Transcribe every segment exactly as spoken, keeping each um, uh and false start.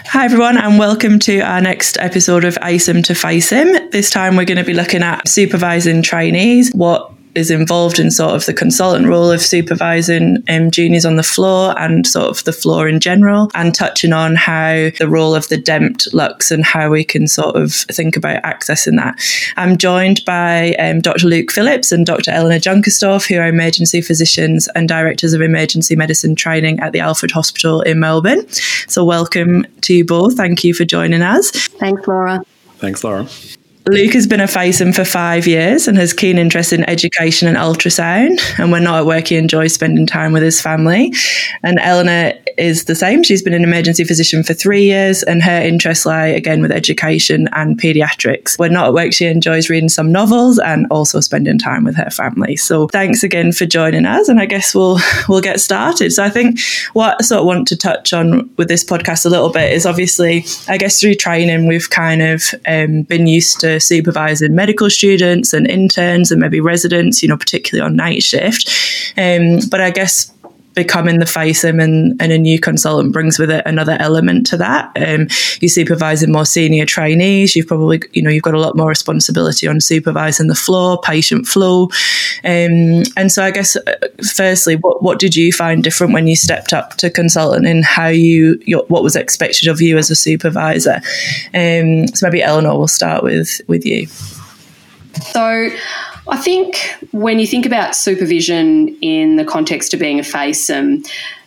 Hi everyone, and welcome to our next episode of A S I M to Face Him. This time we're going to be looking at supervising trainees, what is involved in sort of the consultant role of supervising um, juniors on the floor and sort of the floor in general, and touching on how the role of the D E M T looks and how we can sort of think about accessing that. I'm joined by um, Doctor Luke Phillips and Doctor Eleanor Junkerstorff, who are emergency physicians and directors of emergency medicine training at the Alfred Hospital in Melbourne. So welcome to you both. Thank you for joining us. Thanks, Laura. Thanks, Laura. Luke has been a F A S I M for five years and has keen interest in education and ultrasound. And when not at work, he enjoys spending time with his family. And Eleanor is the same. She's been an emergency physician for three years and her interests lie again with education and paediatrics. When not at work, she enjoys reading some novels and also spending time with her family. So thanks again for joining us. And I guess we'll we'll get started. So I think what I sort of want to touch on with this podcast a little bit is obviously, I guess through training, we've kind of um, been used to supervising medical students and interns and maybe residents, you know, particularly on night shift. Um, but I guess becoming the F A S I M and, and a new consultant brings with it another element to that. Um, you're supervising more senior trainees. You've probably, you know, you've got a lot more responsibility on supervising the floor, patient flow. Um, and so I guess, uh, firstly, what, what did you find different when you stepped up to consultant and how you, your, what was expected of you as a supervisor? Um, so maybe Eleanor, we'll start with, with you. So I think when you think about supervision in the context of being a F A S I M,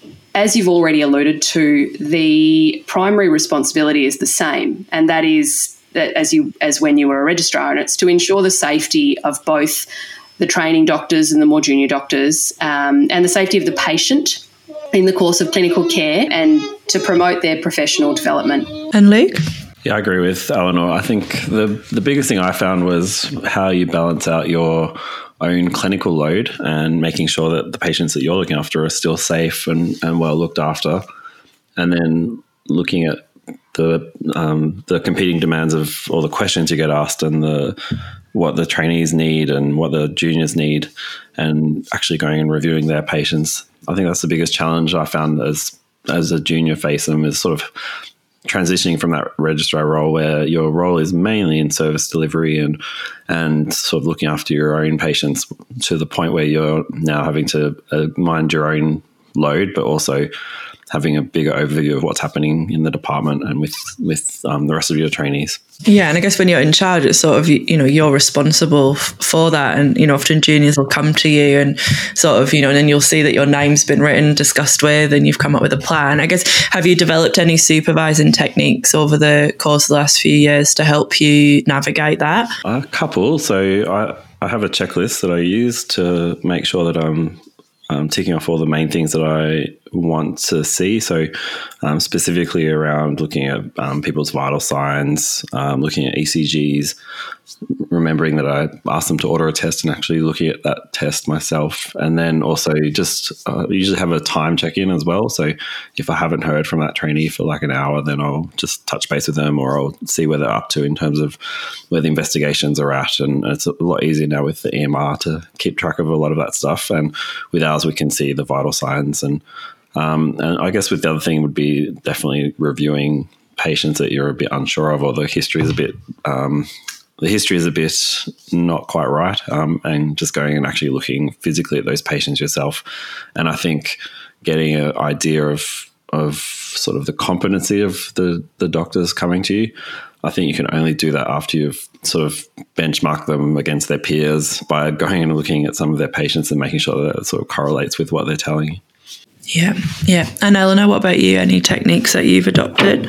as you've already alluded to, the primary responsibility is the same, and that is that as you as when you were a registrar, and it's to ensure the safety of both the training doctors and the more junior doctors, um, and the safety of the patient in the course of clinical care, and to promote their professional development. And Luke? Yeah, I agree with Eleanor. I think the, the biggest thing I found was how you balance out your own clinical load and making sure that the patients that you're looking after are still safe and, and well looked after. And then looking at the um, the competing demands of all the questions you get asked and the what the trainees need and what the juniors need, and actually going and reviewing their patients. I think that's the biggest challenge I found as as a junior F A S I M, is sort of transitioning from that registrar role where your role is mainly in service delivery and and sort of looking after your own patients, to the point where you're now having to uh, mind your own load, but also having a bigger overview of what's happening in the department and with with um, the rest of your trainees. Yeah, and I guess when you're in charge, it's sort of, you know, you're responsible f- for that. And, you know, often juniors will come to you and sort of, you know, and then you'll see that your name's been written, discussed with, and you've come up with a plan. I guess, have you developed any supervising techniques over the course of the last few years to help you navigate that? A couple. So I, I have a checklist that I use to make sure that I'm um, ticking off all the main things that I want to see. So um, specifically around looking at um, people's vital signs, um, looking at E C Gs, remembering that I asked them to order a test and actually looking at that test myself. And then also just uh, usually have a time check-in as well. So if I haven't heard from that trainee for like an hour, then I'll just touch base with them, or I'll see where they're up to in terms of where the investigations are at. And it's a lot easier now with the E M R to keep track of a lot of that stuff. And with ours, we can see the vital signs. And Um, and I guess with the other thing would be definitely reviewing patients that you're a bit unsure of, or the history is a bit, um, the history is a bit not quite right, um, and just going and actually looking physically at those patients yourself. And I think getting an idea of of sort of the competency of the, the doctors coming to you, I think you can only do that after you've sort of benchmarked them against their peers by going and looking at some of their patients and making sure that it sort of correlates with what they're telling you. Yeah, yeah. And Eleanor, what about you? Any techniques that you've adopted?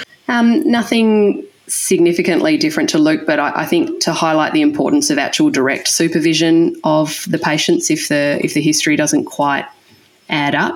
Um, nothing significantly different to Luke, but I, I think to highlight the importance of actual direct supervision of the patients if the if the history doesn't quite add up.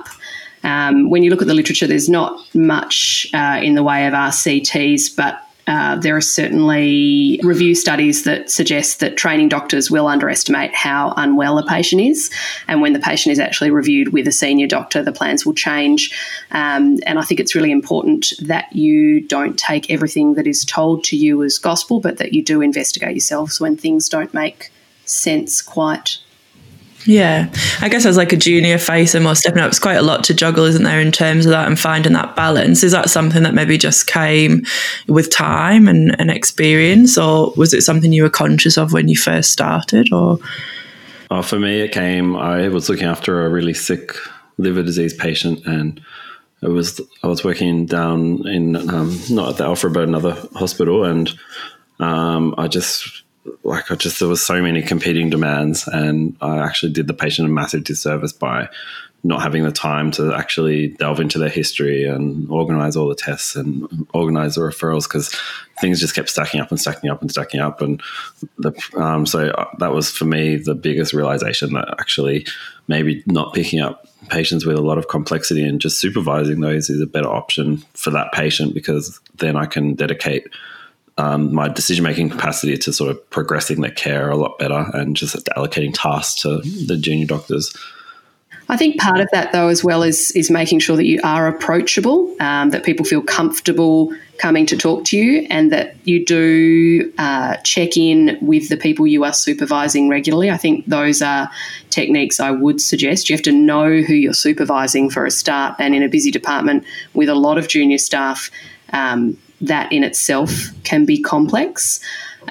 Um, when you look at the literature, there's not much uh, in the way of R C Ts, but Uh, there are certainly review studies that suggest that training doctors will underestimate how unwell a patient is. And when the patient is actually reviewed with a senior doctor, the plans will change. Um, and I think it's really important that you don't take everything that is told to you as gospel, but that you do investigate yourselves when things don't make sense quite Yeah, I guess as like a junior facer or stepping up, it's quite a lot to juggle, isn't there, in terms of that and finding that balance. Is that something that maybe just came with time and, and experience, or was it something you were conscious of when you first started? Or oh, for me, it came, I was looking after a really sick liver disease patient, and it was I was working down in, um, not at the Alfred, but another hospital, and um, I just... Like I just, there was so many competing demands, and I actually did the patient a massive disservice by not having the time to actually delve into their history and organize all the tests and organize the referrals, because things just kept stacking up and stacking up and stacking up. And the, um, so that was for me the biggest realization, that actually maybe not picking up patients with a lot of complexity and just supervising those is a better option for that patient, because then I can dedicate Um, my decision-making capacity to sort of progressing their care a lot better and just allocating tasks to the junior doctors. I think part of that, though, as well, is is making sure that you are approachable, um, that people feel comfortable coming to talk to you, and that you do uh, check in with the people you are supervising regularly. I think those are techniques I would suggest. You have to know who you're supervising for a start, and in a busy department with a lot of junior staff, um, that in itself can be complex.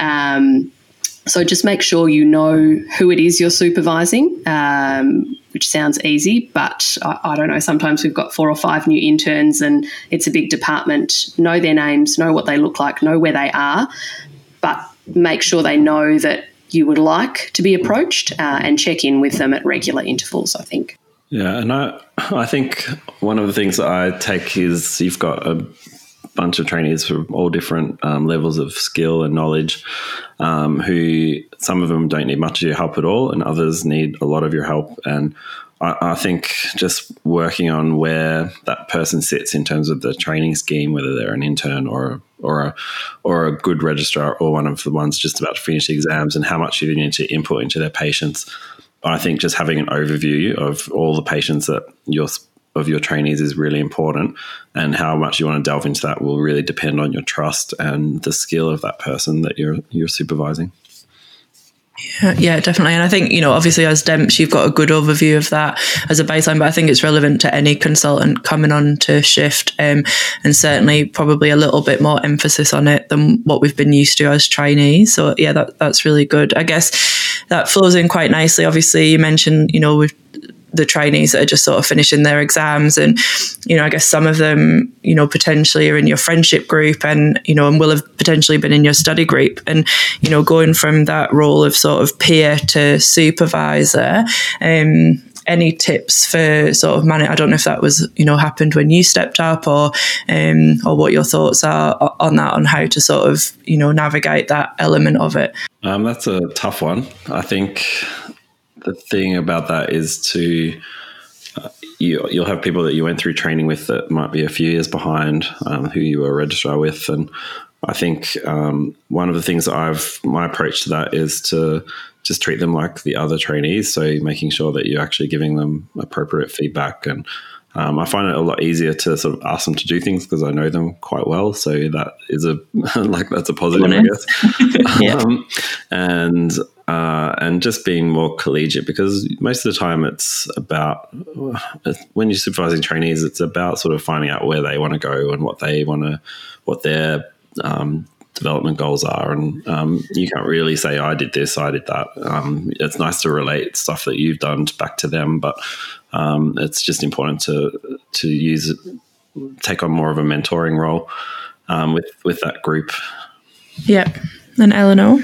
Um, so just make sure you know who it is you're supervising, um, which sounds easy, but I, I don't know, sometimes we've got four or five new interns and it's a big department. Know their names, know what they look like, know where they are, but make sure they know that you would like to be approached, uh, and check in with them at regular intervals, I think. Yeah, and I, I think one of the things that I take is you've got a bunch of trainees from all different um, levels of skill and knowledge, um, who some of them don't need much of your help at all, and others need a lot of your help. And I, I think just working on where that person sits in terms of the training scheme, whether they're an intern or or a or a good registrar or one of the ones just about to finish exams, and how much you need to input into their patients. I think just having an overview of all the patients that you're of your trainees is really important, and how much you want to delve into that will really depend on your trust and the skill of that person that you're you're supervising. Yeah, yeah, definitely. And I think, you know, obviously as D E M P S, you've got a good overview of that as a baseline, but I think it's relevant to any consultant coming on to shift, um, and certainly probably a little bit more emphasis on it than what we've been used to as trainees. So yeah, that that's really good. I guess that flows in quite nicely. Obviously you mentioned, you know, with the trainees that are just sort of finishing their exams, and, you know, I guess some of them, you know, potentially are in your friendship group, and, you know, and will have potentially been in your study group, and, you know, going from that role of sort of peer to supervisor, um, any tips for sort of managing? I don't know if that was, you know, happened when you stepped up, or um, or what your thoughts are on that, on how to sort of, you know, navigate that element of it. Um, that's a tough one. I think the thing about that is to uh, you, you'll have people that you went through training with that might be a few years behind um, who you were a registrar with, and I think um, one of the things that I've my approach to that is to just treat them like the other trainees. So making sure that you're actually giving them appropriate feedback, and um, I find it a lot easier to sort of ask them to do things because I know them quite well. So that is a like that's a positive, I guess. Yeah. um, and uh, and just being more collegiate, because most of the time it's about when you're supervising trainees, it's about sort of finding out where they want to go and what they want to, what their um, development goals are, and um, you can't really say I did this, I did that. Um, it's nice to relate stuff that you've done back to them, but um, it's just important to to use it, take on more of a mentoring role um, with with that group. Yeah, and Eleanor.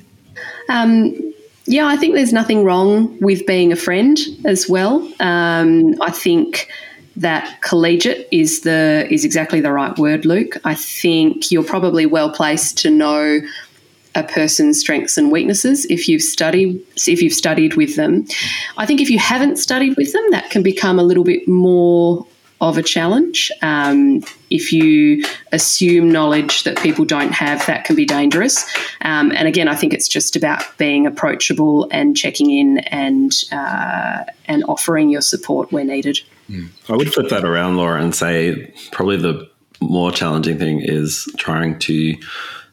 Um, yeah, I think there's nothing wrong with being a friend as well. Um, I think that collegiate is the is exactly the right word, Luke. I think you're probably well placed to know a person's strengths and weaknesses if you've studied if you've studied with them. I think if you haven't studied with them, that can become a little bit more of a challenge. Um, if you assume knowledge that people don't have, that can be dangerous. Um, and again, I think it's just about being approachable and checking in and uh, and offering your support where needed. Mm. I would flip that around, Laura, and say probably the more challenging thing is trying to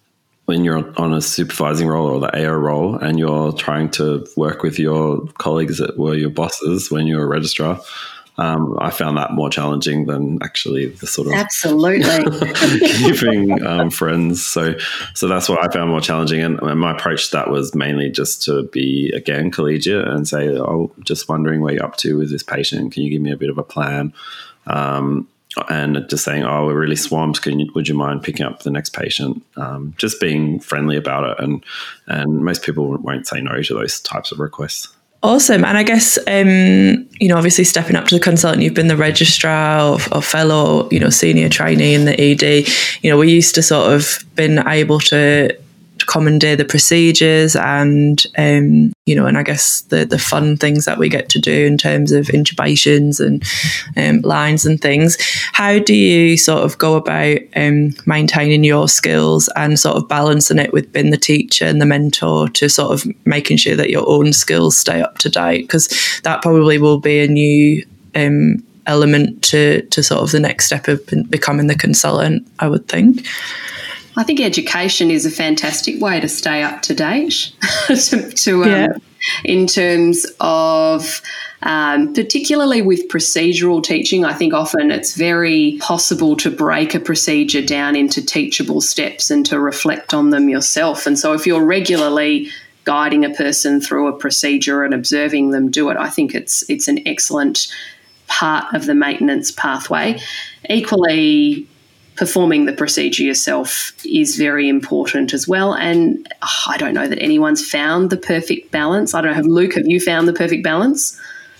when you're on a supervising role or the A O role and you're trying to work with your colleagues that were your bosses when you were a registrar. Um, I found that more challenging than actually the sort of absolutely keeping um, friends. So, so that's what I found more challenging. And, and my approach to that was mainly just to be, again, collegiate and say, "Oh, just wondering where you're up to with this patient. Can you give me a bit of a plan?" Um, and just saying, "Oh, we're really swamped. Can you, would you mind picking up the next patient?" Um, just being friendly about it, and and most people won't say no to those types of requests. Awesome. And I guess, um, you know, obviously stepping up to the consultant, you've been the registrar or, or fellow, you know, senior trainee in the E D. You know, we used to sort of been able to commandeer the procedures and, um, you know, and I guess the the fun things that we get to do in terms of intubations and um, lines and things. How do you sort of go about um, maintaining your skills and sort of balancing it with being the teacher and the mentor to sort of making sure that your own skills stay up to date? Because that probably will be a new um, element to, to sort of the next step of becoming the consultant, I would think. I think education is a fantastic way to stay up to date to, to um, yeah. in terms of um, particularly with procedural teaching. I think often it's very possible to break a procedure down into teachable steps and to reflect on them yourself. And so if you're regularly guiding a person through a procedure and observing them do it, I think it's it's an excellent part of the maintenance pathway. Equally, performing the procedure yourself is very important as well. And oh, I don't know that anyone's found the perfect balance. I don't know. Luke, have you found the perfect balance?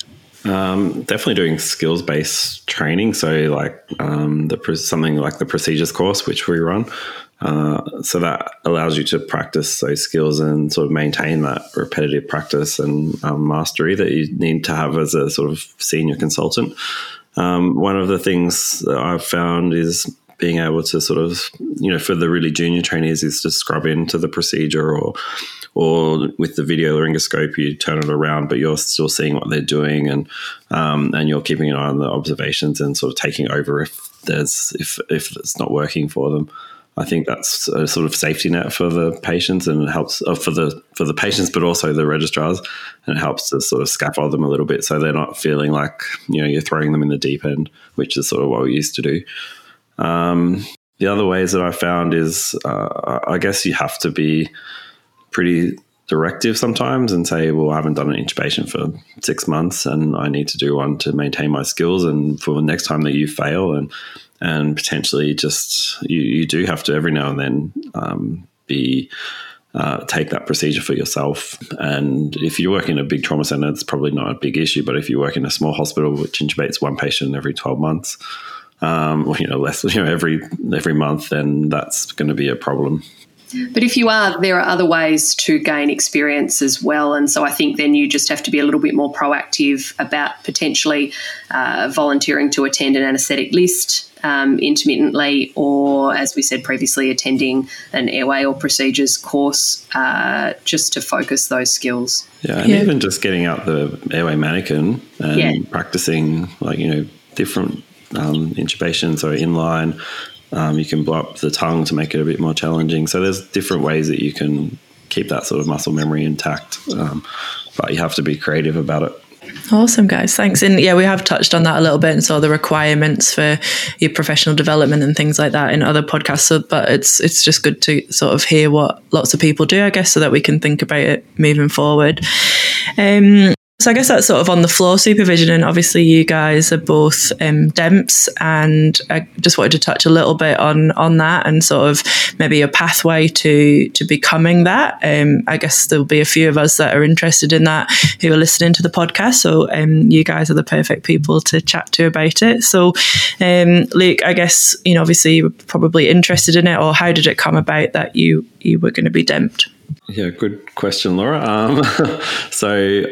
Um, definitely doing skills-based training. So like um, the something like the procedures course, which we run. Uh, so that allows you to practice those skills and sort of maintain that repetitive practice and um, mastery that you need to have as a sort of senior consultant. Um, one of the things that I've found is being able to sort of, you know, for the really junior trainees is to scrub into the procedure, or or with the video laryngoscope, you turn it around, but you're still seeing what they're doing, and um, and you're keeping an eye on the observations and sort of taking over if there's if if it's not working for them. I think that's a sort of safety net for the patients, and it helps uh, for the for the patients, but also the registrars, and it helps to sort of scaffold them a little bit so they're not feeling like, you know, you're throwing them in the deep end, which is sort of what we used to do. Um, the other ways that I found is, uh, I guess you have to be pretty directive sometimes and say, well, I haven't done an intubation for six months and I need to do one to maintain my skills. And for the next time that you fail, and and potentially just you, you do have to every now and then um, be uh, take that procedure for yourself. And if you work in a big trauma center, it's probably not a big issue. But if you work in a small hospital which intubates one patient every twelve months, Um, or, you know, less, you know, every every month, then that's going to be a problem. But if you are, there are other ways to gain experience as well. And so I think then you just have to be a little bit more proactive about potentially uh, volunteering to attend an anaesthetic list um, intermittently, or, as we said previously, attending an airway or procedures course uh, just to focus those skills. Yeah, and yeah. even just getting out the airway mannequin and yeah. practicing, like, you know, different um, intubations or inline. Um, you can blow up the tongue to make it a bit more challenging. So there's different ways that you can keep that sort of muscle memory intact, um, but you have to be creative about it. Awesome, guys. Thanks. And yeah, we have touched on that a little bit, and saw the requirements for your professional development and things like that in other podcasts. So, but it's it's just good to sort of hear what lots of people do, I guess, so that we can think about it moving forward. Um, So I guess that's sort of on the floor supervision, and obviously you guys are both um, D E M Ps, and I just wanted to touch a little bit on on that and sort of maybe a pathway to to becoming that. Um, I guess there'll be a few of us that are interested in that who are listening to the podcast, so um, you guys are the perfect people to chat to about it. So um, Luke, I guess, you know, obviously you were probably interested in it, or how did it come about that you, you were going to be D E M P'd? Yeah, good question, Laura. Um, so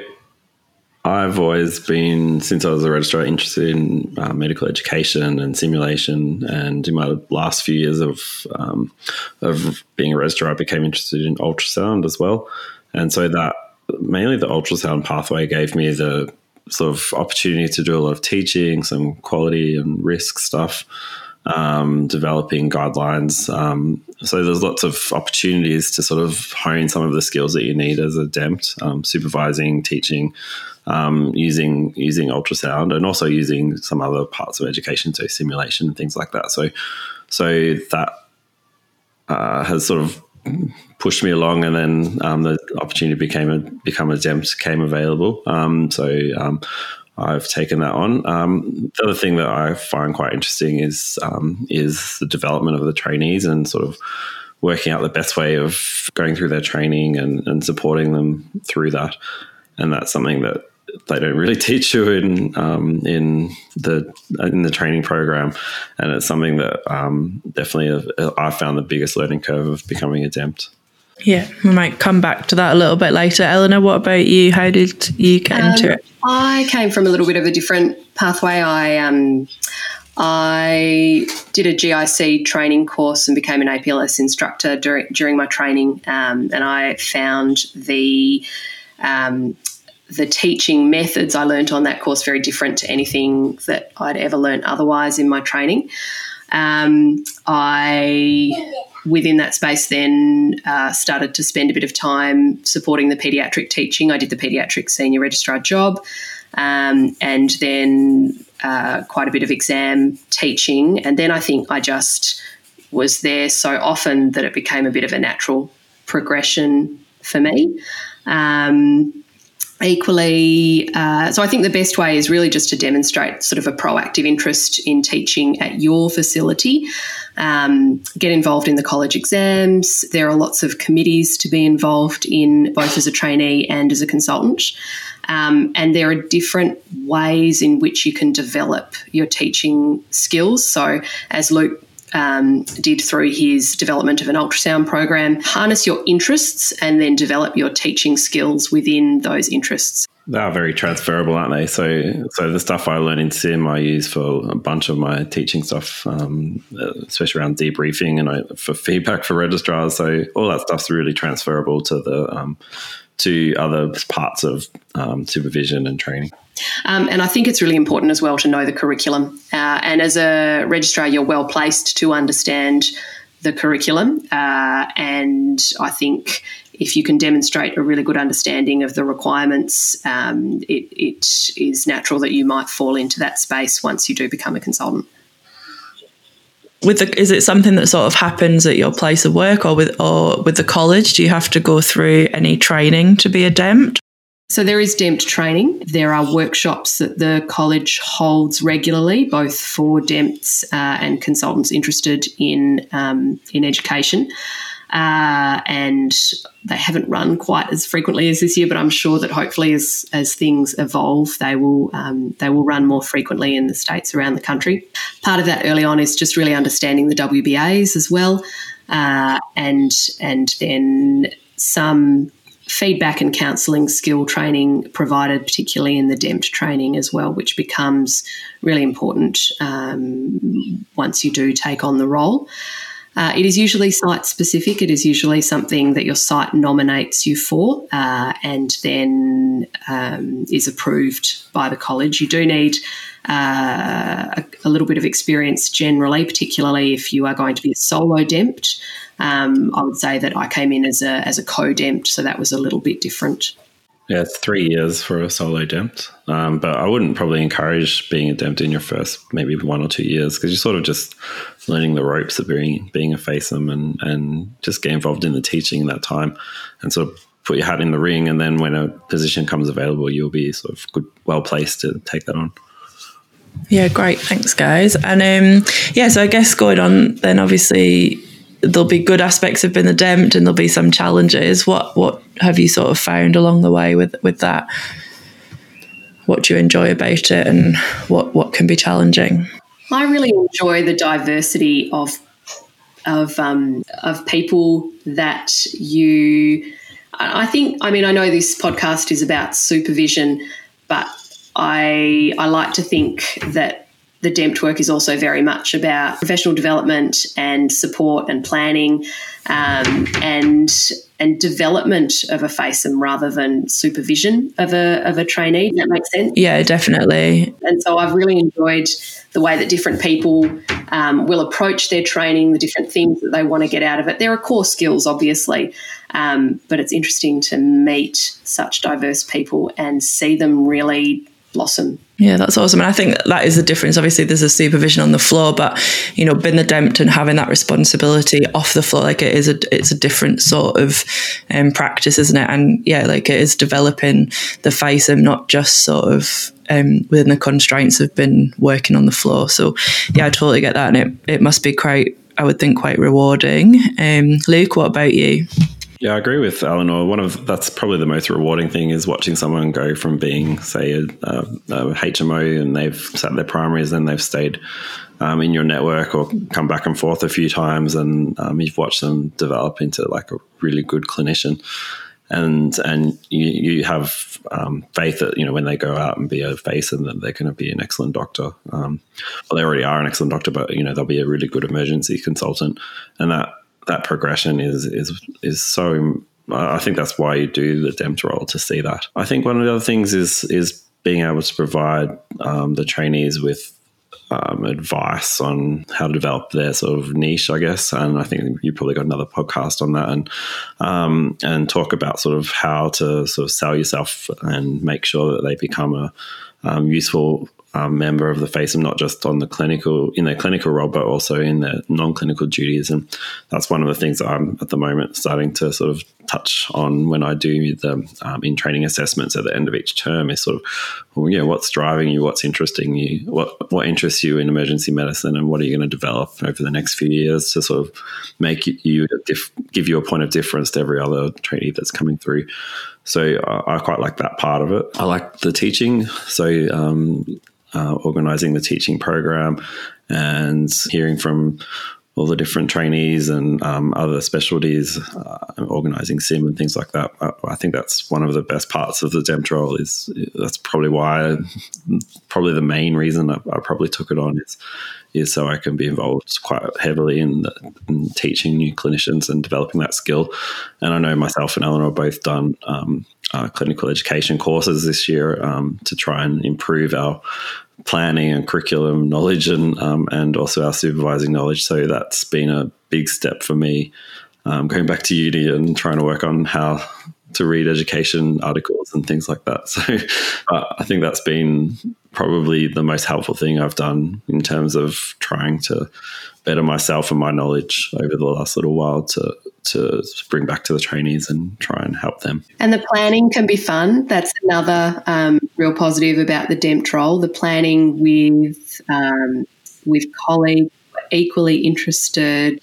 I've always been, since I was a registrar, interested in uh, medical education and simulation. And in my last few years of um, of being a registrar, I became interested in ultrasound as well. And so that mainly the ultrasound pathway gave me the sort of opportunity to do a lot of teaching, some quality and risk stuff. um, developing guidelines. Um, so there's lots of opportunities to sort of hone some of the skills that you need as a D E M T, um, supervising, teaching, um, using using ultrasound, and also using some other parts of education, so simulation and things like that. So, so that uh, has sort of pushed me along, and then um, the opportunity became a become a D E M T came available. Um, so um, I've taken that on. Um, the other thing that I find quite interesting is um, is the development of the trainees and sort of working out the best way of going through their training and, and supporting them through that. And that's something that they don't really teach you in um, in the in the training program, and it's something that um, definitely I found the biggest learning curve of becoming a D E M T. Yeah, we might come back to that a little bit later. Eleanor, what about you? How did you get um, into it? I came from a little bit of a different pathway. I um, I did a G I C training course and became an A P L S instructor during during my training, um, and I found the um, the teaching methods I learnt on that course very different to anything that I'd ever learnt otherwise in my training. Um, I, within that space, then uh, started to spend a bit of time supporting the paediatric teaching. I did the paediatric senior registrar job, um, and then uh, quite a bit of exam teaching. And then I think I just was there so often that it became a bit of a natural progression for me. Um, Equally, uh, so I think the best way is really just to demonstrate sort of a proactive interest in teaching at your facility. Um, get involved in the college exams. There are lots of committees to be involved in, both as a trainee and as a consultant. Um, and there are different ways in which you can develop your teaching skills. So as Luke Um, did through his development of an ultrasound program, harness your interests and then develop your teaching skills within those interests. They are very transferable, aren't they? So so the stuff I learn in sim I use for a bunch of my teaching stuff, um, especially around debriefing and I, for feedback for registrars. So all that stuff's really transferable to the um, to other parts of um, supervision and training. Um, and I think it's really important as well to know the curriculum. Uh, and as a registrar, you're well placed to understand the curriculum. Uh, and I think if you can demonstrate a really good understanding of the requirements, um, it, it is natural that you might fall into that space once you do become a consultant. With the, is it something that sort of happens at your place of work or with or with the college? Do you have to go through any training to be a D E M T? So there is D E M T training. There are workshops that the college holds regularly, both for D E M Ts uh, and consultants interested in um, in education. Uh, and they haven't run quite as frequently as this year, but I'm sure that hopefully as as things evolve, they will um, they will run more frequently in the states around the country. Part of that early on is just really understanding the W B As as well, uh, and and then some feedback and counselling skill training provided, particularly in the D E M T training as well, which becomes really important um, once you do take on the role. Uh, it is usually site-specific. It is usually something that your site nominates you for uh, and then um, is approved by the college. You do need uh, a, a little bit of experience generally, particularly if you are going to be a solo D E M T. Um, I would say that I came in as a as a co-D E M T, so that was a little bit different. Yeah, it's three years for a solo D E M T, um, but I wouldn't probably encourage being a D E M T in your first maybe one or two years because you're sort of just learning the ropes of being being a FACEM and, and just get involved in the teaching in that time and sort of put your hat in the ring, and then when a position comes available, you'll be sort of good, well placed to take that on. Yeah, great. Thanks, guys. And um, yeah, so I guess going on then, obviously, there'll be good aspects of being a D E M T and there'll be some challenges. What what have you sort of found along the way with, with that? What do you enjoy about it and what, what can be challenging? I really enjoy the diversity of of um, of people that you I think, I mean, I know this podcast is about supervision, but I I like to think that the D E M T work is also very much about professional development and support and planning. Um, and and development of a FACEM rather than supervision of a of a trainee. Does that make sense? Yeah, definitely. And so I've really enjoyed the way that different people um, will approach their training, the different things that they want to get out of it. There are core skills, obviously, um, but it's interesting to meet such diverse people and see them really blossom. Yeah, that's awesome. And I think that is the difference. Obviously, there's a supervision on the floor, but, you know, being the D E M T and having that responsibility off the floor, like it is a, it's a different sort of um, practice, isn't it? And yeah, like it is developing the FACEM, not just sort of um, within the constraints of been working on the floor. So yeah, I totally get that. And it, it must be quite, I would think, quite rewarding. Um, Luke, what about you? Yeah, I agree with Eleanor. One of that's probably the most rewarding thing is watching someone go from being, say, a, a, a H M O and they've sat their primaries and they've stayed um, in your network or come back and forth a few times, and um, you've watched them develop into like a really good clinician. And and you, you have um, faith that, you know, when they go out and be a FACEM, that they're going to be an excellent doctor. Um, well, they already are an excellent doctor, but, you know, they'll be a really good emergency consultant. And that that progression is is is so. I think that's why you do the D E M T role, to see that. I think one of the other things is is being able to provide um, the trainees with um, advice on how to develop their sort of niche, I guess. And I think you probably got another podcast on that, and um, and talk about sort of how to sort of sell yourself and make sure that they become a um, useful Um, member of the FACEM, not just on the clinical, in their clinical role, but also in their non-clinical duties. And that's one of the things that I'm at the moment starting to sort of touch on when I do the um, in-training assessments at the end of each term, is sort of, well, yeah, what's driving you, what's interesting you, what what interests you in emergency medicine, and what are you going to develop over the next few years to sort of make you, diff- give you a point of difference to every other trainee that's coming through. So I, I quite like that part of it. I like the teaching. So um, Uh, organising the teaching program and hearing from all the different trainees and um, other specialties, uh, organising sim and things like that. I, I think that's one of the best parts of the D E M T role. Is that's probably why, I, probably the main reason I, I probably took it on is is so I can be involved quite heavily in, the, in teaching new clinicians and developing that skill. And I know myself and Eleanor have both done um, uh, clinical education courses this year um, to try and improve our planning and curriculum knowledge, and um, and also our supervising knowledge. So that's been a big step for me, um, going back to uni and trying to work on how to read education articles and things like that. So uh, I think that's been probably the most helpful thing I've done in terms of trying to better myself and my knowledge over the last little while to to bring back to the trainees and try and help them. And the planning can be fun. That's another um, real positive about the D E M T role. The planning with um, with colleagues equally interested,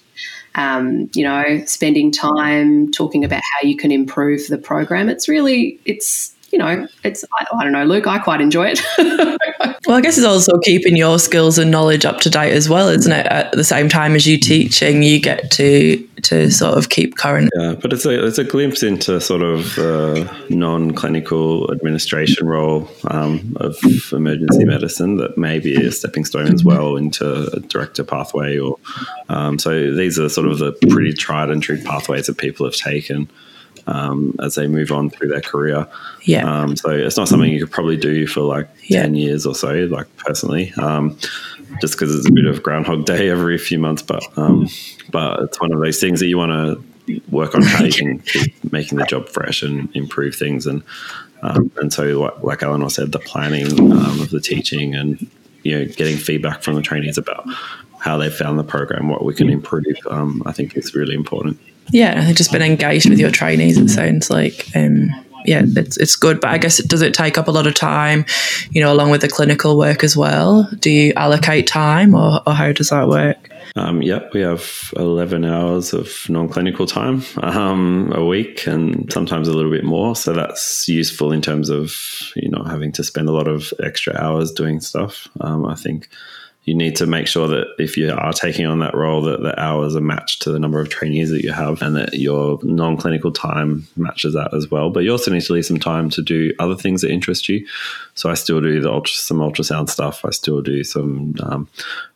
um, you know, spending time talking about how you can improve the program. It's really, it's, you know, it's, I, I don't know, Luke, I quite enjoy it. Well, I guess it's also keeping your skills and knowledge up to date as well, isn't it? At the same time as you teaching, you get to to sort of keep current. Yeah, but it's a it's a glimpse into sort of uh, non-clinical administration role um, of emergency medicine that may be a stepping stone as well into a director pathway. Or um, so these are sort of the pretty tried and true pathways that people have taken Um, as they move on through their career. Yeah. Um, so it's not something you could probably do for like yeah. ten years or so, like personally, um, just because it's a bit of Groundhog Day every few months. But um, but it's one of those things that you want to work on how you can keep making the job fresh and improve things. And um, and so, like Eleanor said, the planning um, of the teaching and, you know, getting feedback from the trainees about how they found the program, what we can improve, um, I think is really important. Yeah, I think just been engaged with your trainees, it sounds like. Um, yeah, it's it's good. But I guess it does it take up a lot of time, you know, along with the clinical work as well? Do you allocate time, or, or how does that work? Um, yep, we have eleven hours of non-clinical time um, a week, and sometimes a little bit more. So that's useful in terms of, you know, having to spend a lot of extra hours doing stuff. Um, I think you need to make sure that if you are taking on that role, that the hours are matched to the number of trainees that you have, and that your non-clinical time matches that as well. But you also need to leave some time to do other things that interest you. So I still do the ultra, some ultrasound stuff. I still do some um,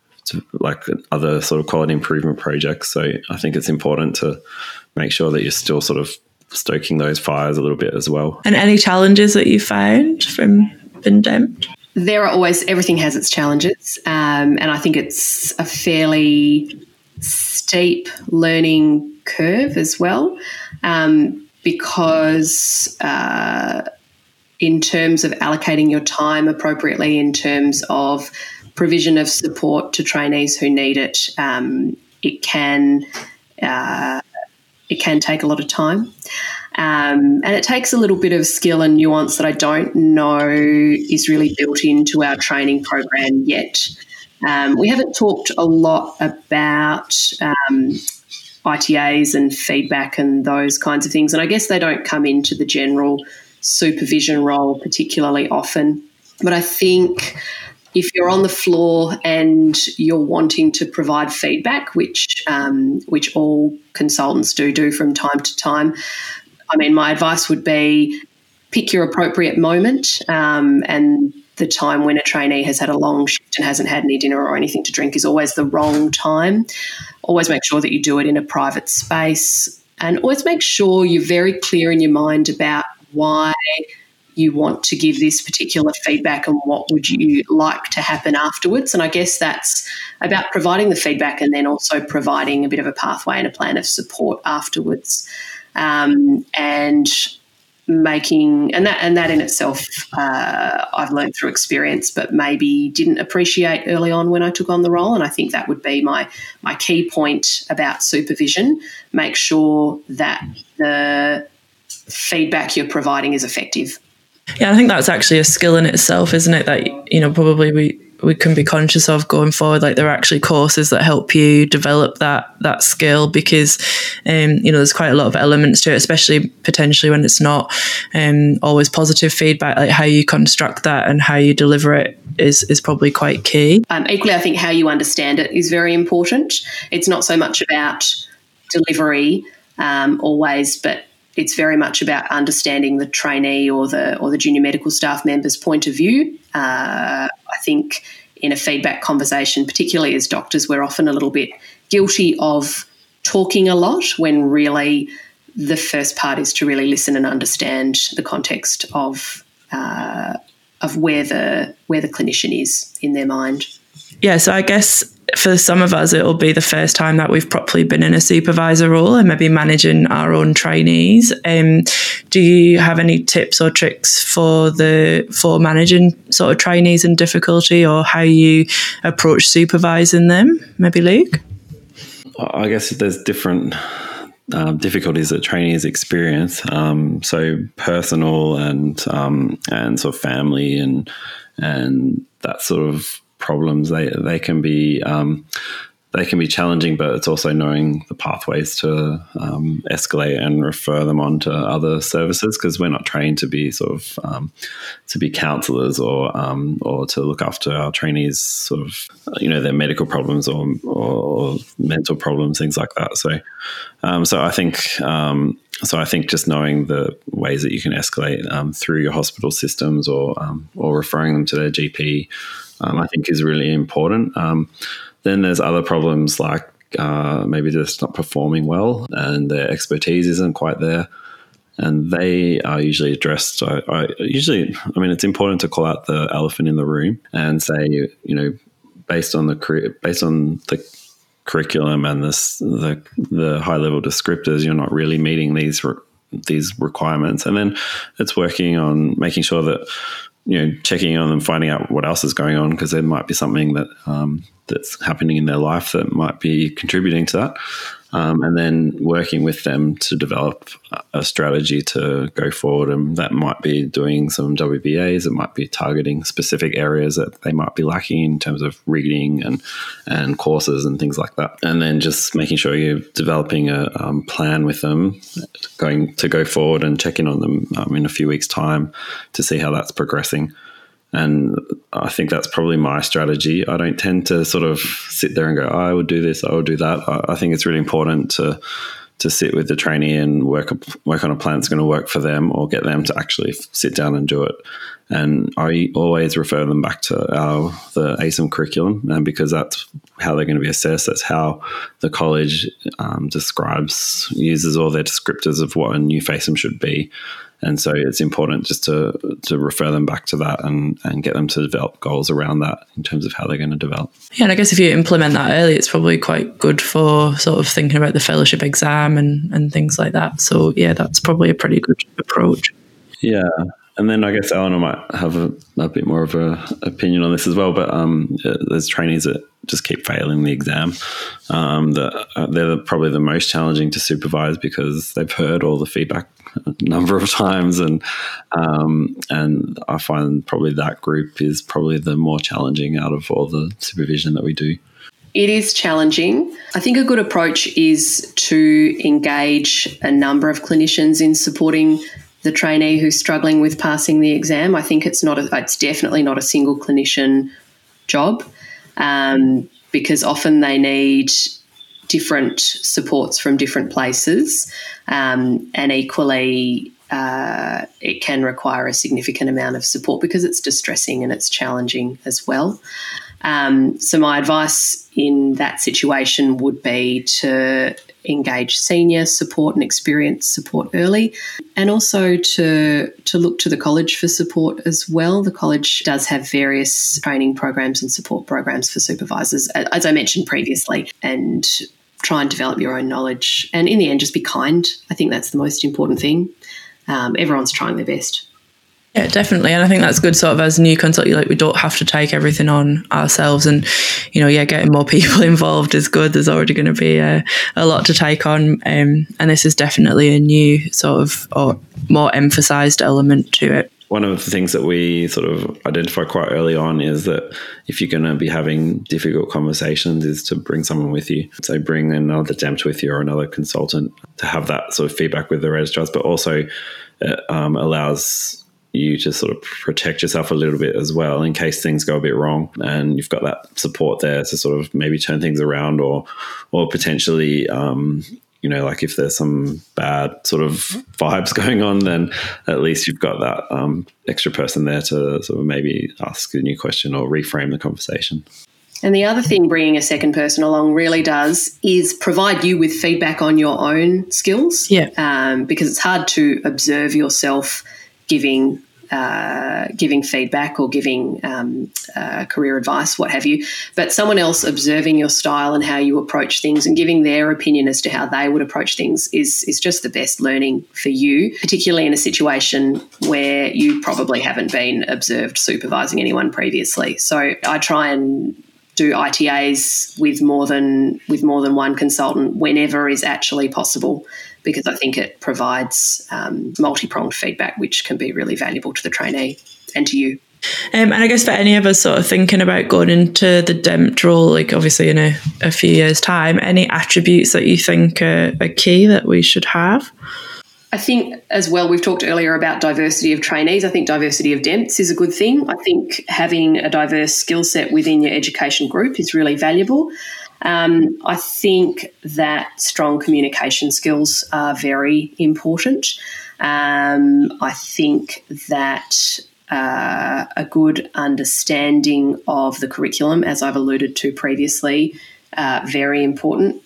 like other sort of quality improvement projects. So I think it's important to make sure that you're still sort of stoking those fires a little bit as well. And any challenges that you found from BINDEM? There are always, everything has its challenges, um, and I think it's a fairly steep learning curve as well, um, because uh, in terms of allocating your time appropriately, in terms of provision of support to trainees who need it, um, it can uh, it can take a lot of time. Um, and it takes a little bit of skill and nuance that I don't know is really built into our training program yet. Um, we haven't talked a lot about um, I T As and feedback and those kinds of things, and I guess they don't come into the general supervision role particularly often. But I think if you're on the floor and you're wanting to provide feedback, which um, which all consultants do do from time to time, I mean, my advice would be pick your appropriate moment, um, and the time when a trainee has had a long shift and hasn't had any dinner or anything to drink is always the wrong time. Always make sure that you do it in a private space, and always make sure you're very clear in your mind about why you want to give this particular feedback and what would you like to happen afterwards. And I guess that's about providing the feedback and then also providing a bit of a pathway and a plan of support afterwards. Um, and making and that and that in itself uh, I've learned through experience, but maybe didn't appreciate early on when I took on the role. And I think that would be my my key point about supervision. Make sure that the feedback you're providing is effective. Yeah, I think that's actually a skill in itself, isn't it? That, you know, probably we we can be conscious of going forward. Like, there are actually courses that help you develop that that skill, because um, you know, there's quite a lot of elements to it, especially potentially when it's not um, always positive feedback. Like, how you construct that and how you deliver it is is probably quite key. Um, equally, I think how you understand it is very important. It's not so much about delivery um, always, but it's very much about understanding the trainee or the or the junior medical staff member's point of view. Uh, I think in a feedback conversation, particularly as doctors, we're often a little bit guilty of talking a lot when really the first part is to really listen and understand the context of uh, of where the where the clinician is in their mind. Yeah, so I guess for some of us, it'll be the first time that we've properly been in a supervisor role and maybe managing our own trainees. Um, do you have any tips or tricks for the for managing sort of trainees in difficulty, or how you approach supervising them? Maybe Luke? I guess there's different um, difficulties that trainees experience. Um, so personal and um, and sort of family and and that sort of problems, they they can be um, they can be challenging, but it's also knowing the pathways to um, escalate and refer them on to other services, because we're not trained to be sort of um, to be counsellors or um, or to look after our trainees, sort of, you know, their medical problems or or mental problems, things like that. So um, so I think. Um, So I think just knowing the ways that you can escalate um, through your hospital systems or um, or referring them to their G P, um, I think is really important. Um, then there's other problems like uh, maybe they're just not performing well and their expertise isn't quite there, and they are usually addressed. I, I usually, I mean, it's important to call out the elephant in the room and say, you know, based on the based on the curriculum and this, the the high level descriptors, you're not really meeting these re- these requirements. And then it's working on making sure that, you know, checking on them, finding out what else is going on, because there might be something that um, that's happening in their life that might be contributing to that. Um, and then working with them to develop a strategy to go forward. And that might be doing some W B As. It might be targeting specific areas that they might be lacking in terms of reading and and courses and things like that. And then just making sure you're developing a um, plan with them, going to go forward and check in on them um, in a few weeks' time to see how that's progressing. And I think that's probably my strategy. I don't tend to sort of sit there and go, oh, I would do this, I would do that. I, I think it's really important to to sit with the trainee and work work on a plan that's going to work for them, or get them to actually sit down and do it. And I always refer them back to our the A S I M curriculum, and because that's how they're going to be assessed. That's how the college um, describes, uses all their descriptors of what a new FACEM should be. And so it's important just to to refer them back to that and, and get them to develop goals around that in terms of how they're going to develop. Yeah, and I guess if you implement that early, it's probably quite good for sort of thinking about the fellowship exam and, and things like that. So, yeah, that's probably a pretty good approach. Yeah. And then I guess Eleanor might have a, a bit more of an opinion on this as well, but um, there's trainees that just keep failing the exam. Um, that uh, they're probably the most challenging to supervise because they've heard all the feedback a number of times, and um, and I find probably that group is probably the more challenging out of all the supervision that we do. It is challenging. I think a good approach is to engage a number of clinicians in supporting the trainee who's struggling with passing the exam. I think it's not a, it's definitely not a single clinician job, um, because often they need different supports from different places, um, and equally uh, it can require a significant amount of support because it's distressing and it's challenging as well. Um, so my advice in that situation would be to engage senior support and experienced support early, and also to to look to the college for support as well. The college does have various training programs and support programs for supervisors, as I mentioned previously, and try and develop your own knowledge. And in the end, just be kind. I think that's the most important thing. Um, everyone's trying their best. Yeah, definitely. And I think that's good sort of as new consultant, like we don't have to take everything on ourselves, and, you know, yeah, getting more people involved is good. There's already going to be a, a lot to take on. Um, and this is definitely a new sort of or more emphasised element to it. One of the things that we sort of identify quite early on is that if you're going to be having difficult conversations is to bring someone with you. So bring another D E M T with you or another consultant to have that sort of feedback with the registrars, but also it um, allows you to sort of protect yourself a little bit as well in case things go a bit wrong, and you've got that support there to sort of maybe turn things around, or or potentially um, you know, like if there's some bad sort of vibes going on, then at least you've got that um, extra person there to sort of maybe ask a new question or reframe the conversation. And the other thing bringing a second person along really does is provide you with feedback on your own skills. Yeah. Um, because it's hard to observe yourself giving uh, giving feedback or giving um, uh, career advice, what have you, but someone else observing your style and how you approach things and giving their opinion as to how they would approach things is is just the best learning for you, particularly in a situation where you probably haven't been observed supervising anyone previously. So I try and do I T As with more than with more than one consultant whenever is actually possible, because I think it provides um, multi-pronged feedback, which can be really valuable to the trainee and to you. Um, and I guess for any of us sort of thinking about going into the D E M T role, like obviously in a, a few years' time, any attributes that you think are, are key that we should have? I think as well, we've talked earlier about diversity of trainees. I think diversity of D E M Ts is a good thing. I think having a diverse skill set within your education group is really valuable. Um, I think that strong communication skills are very important. Um, I think that uh, a good understanding of the curriculum, as I've alluded to previously, uh, very important.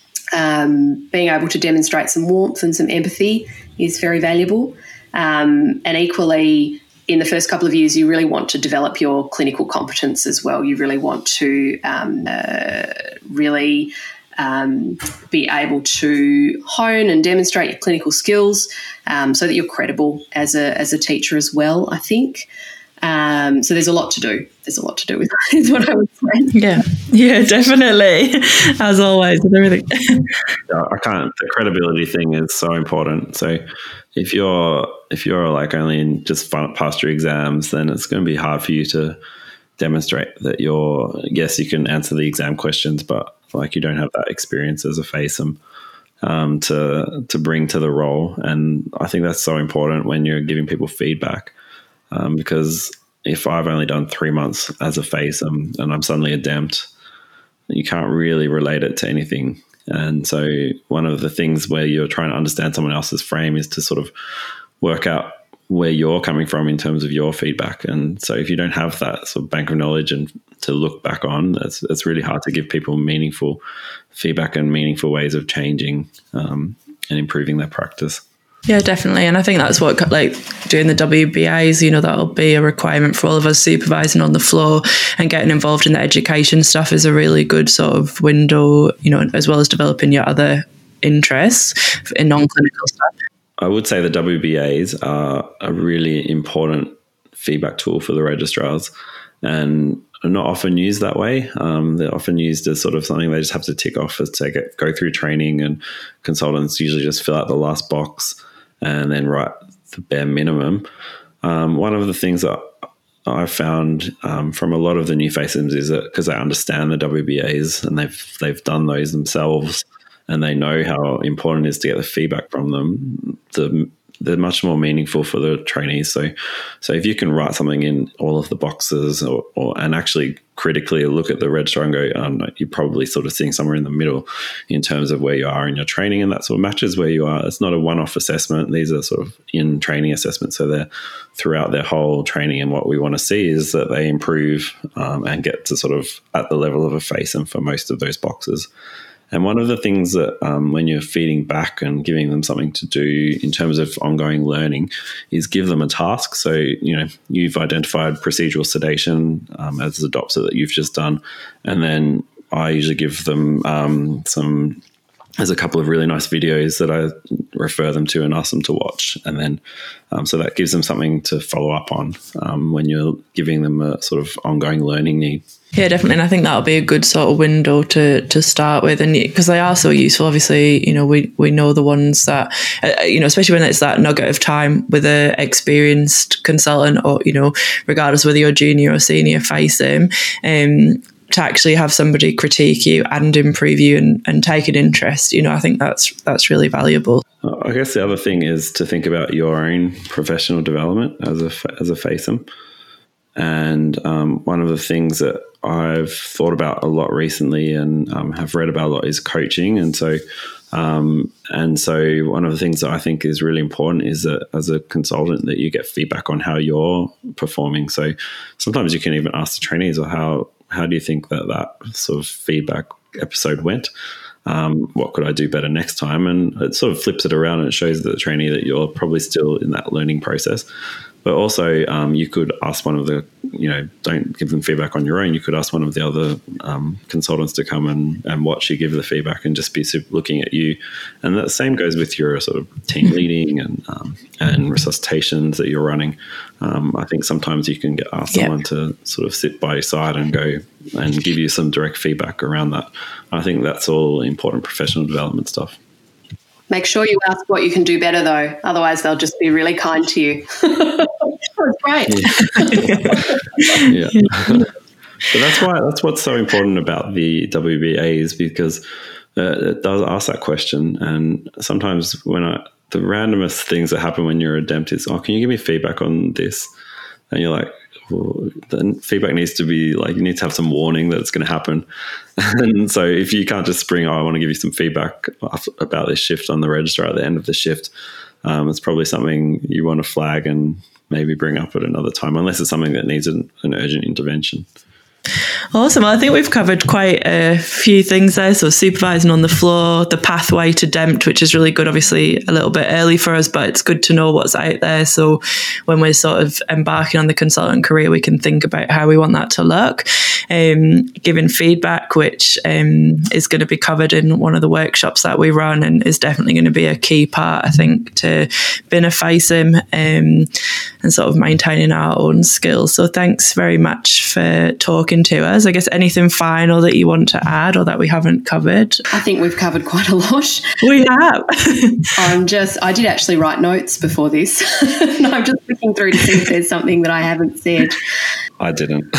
Um, being able to demonstrate some warmth and some empathy is very valuable. Um, and equally, in the first couple of years, you really want to develop your clinical competence as well. You really want to um, uh, really um, be able to hone and demonstrate your clinical skills um, so that you're credible as a as a teacher as well, I think. Um, so there's a lot to do. There's a lot to do with that, is what I would say. Yeah, yeah, definitely. As always with everything. I can't. The credibility thing is so important. So if you're if you're like only in just past your exams, then it's going to be hard for you to demonstrate that you're. Yes, you can answer the exam questions, but like you don't have that experience as a FACEM um, to to bring to the role. And I think that's so important when you're giving people feedback. Um, because if I've only done three months as a FACEM and I'm suddenly a D E M T, you can't really relate it to anything. And so one of the things where you're trying to understand someone else's frame is to sort of work out where you're coming from in terms of your feedback. And so if you don't have that sort of bank of knowledge and to look back on, it's, it's really hard to give people meaningful feedback and meaningful ways of changing um, and improving their practice. Yeah, definitely. And I think that's what, like, doing the W B As, you know, that'll be a requirement for all of us supervising on the floor, and getting involved in the education stuff is a really good sort of window, you know, as well as developing your other interests in non-clinical stuff. I would say the W B As are a really important feedback tool for the registrars, and are not often used that way. Um, they're often used as sort of something they just have to tick off as they get, go through training, and consultants usually just fill out the last box and then write the bare minimum. Um, one of the things that I've found um, from a lot of the new FACEMs is that because they understand the W B As and they've they've done those themselves, and they know how important it is to get the feedback from them, the, they're much more meaningful for the trainees. So so if you can write something in all of the boxes, or, or and actually critically look at the registrar and go, oh, no, you're probably sort of sitting somewhere in the middle in terms of where you are in your training, and that sort of matches where you are. It's not a one-off assessment. These are sort of in training assessments, so they're throughout their whole training, and what we want to see is that they improve um, and get to sort of at the level of a FACEM for most of those boxes. And one of the things that um, when you're feeding back and giving them something to do in terms of ongoing learning is give them a task. So, you know, you've identified procedural sedation um, as the D O P S that you've just done. And then I usually give them um, some, there's a couple of really nice videos that I refer them to and ask them to watch. And then, um, so that gives them something to follow up on um, when you're giving them a sort of ongoing learning need. Yeah, definitely. And I think that'll be a good sort of window to to start with. And because they are so useful, obviously, you know, we, we know the ones that, uh, you know, especially when it's that nugget of time with a experienced consultant, or, you know, regardless whether you're junior or senior FACEM, um, to actually have somebody critique you and improve you and, and take an interest, you know, I think that's that's really valuable. I guess the other thing is to think about your own professional development as a as a FACEM. And um, one of the things that I've thought about a lot recently and um, have read about a lot is coaching. And so, um, and so one of the things that I think is really important is that as a consultant that you get feedback on how you're performing. So sometimes you can even ask the trainees, or how, how do you think that that sort of feedback episode went? Um, what could I do better next time? And it sort of flips it around, and it shows the trainee that you're probably still in that learning process. But also um, you could ask one of the, you know, don't give them feedback on your own. You could ask one of the other um, consultants to come and, and watch you give the feedback and just be looking at you. And the same goes with your sort of team leading and um, and resuscitations that you're running. Um, I think sometimes you can get ask yep. someone to sort of sit by your side and go and give you some direct feedback around that. I think that's all important professional development stuff. Make sure you ask what you can do better, though. Otherwise, they'll just be really kind to you. That's great. Yeah. yeah. But that's why that's what's so important about the W B As, because uh, it does ask that question. And sometimes when I, the randomest things that happen when you're a D E M T is, oh, can you give me feedback on this? And you're like, well, then feedback needs to be like, you need to have some warning that it's going to happen. And so if you can't just spring, oh, I want to give you some feedback about this shift on the registrar at the end of the shift, um, it's probably something you want to flag and maybe bring up at another time, unless it's something that needs an, an urgent intervention. Awesome. Well, I think we've covered quite a few things there. So supervising on the floor, the pathway to D E M T, which is really good, obviously a little bit early for us, but it's good to know what's out there. So when we're sort of embarking on the consultant career, we can think about how we want that to look. Um, giving feedback, which um, is going to be covered in one of the workshops that we run, and is definitely going to be a key part, I think, to being a FACEM um, and sort of maintaining our own skills. So thanks very much for talking to us. I guess anything final that you want to add or that we haven't covered? I think we've covered quite a lot. We have. I'm just, I did actually write notes before this. And I'm just looking through to see if there's something that I haven't said. I didn't.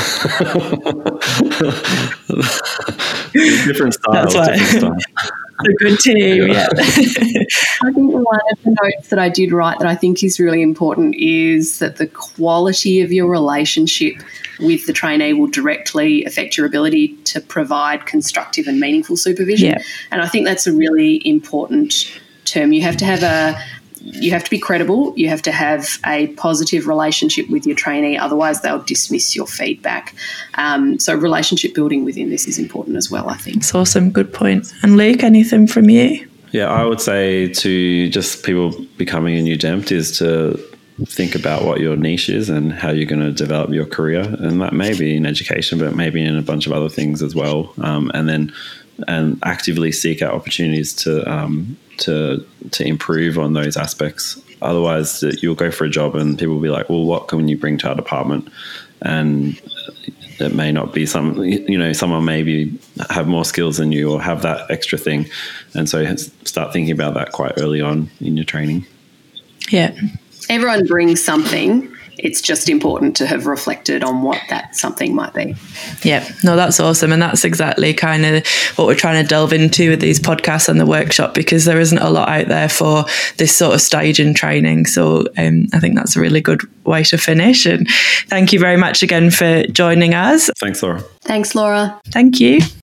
Different style. That's why. Different style. A good team, yeah. I think one of the notes that I did write that I think is really important is that the quality of your relationship with the trainee will directly affect your ability to provide constructive and meaningful supervision. Yeah. And I think that's a really important term. You have to have a you have to be credible. You have to have a positive relationship with your trainee. Otherwise, they'll dismiss your feedback. Um, so relationship building within this is important as well, I think. That's awesome. Good point. And Luke, anything from you? Yeah, I would say to just people becoming a new D E M T is to think about what your niche is and how you're going to develop your career. And that may be in education, but maybe in a bunch of other things as well. Um, and then and actively seek out opportunities to um, to to improve on those aspects. Otherwise, you'll go for a job and people will be like, well, what can you bring to our department? And it may not be some, you know, someone maybe have more skills than you or have that extra thing. And so start thinking about that quite early on in your training. Yeah. Everyone brings something. It's just important to have reflected on what that something might be. Yeah, no, that's awesome. And that's exactly kind of what we're trying to delve into with these podcasts and the workshop, because there isn't a lot out there for this sort of stage in training. So um, I think that's a really good way to finish. And thank you very much again for joining us. Thanks, Laura. Thanks, Laura. Thank you.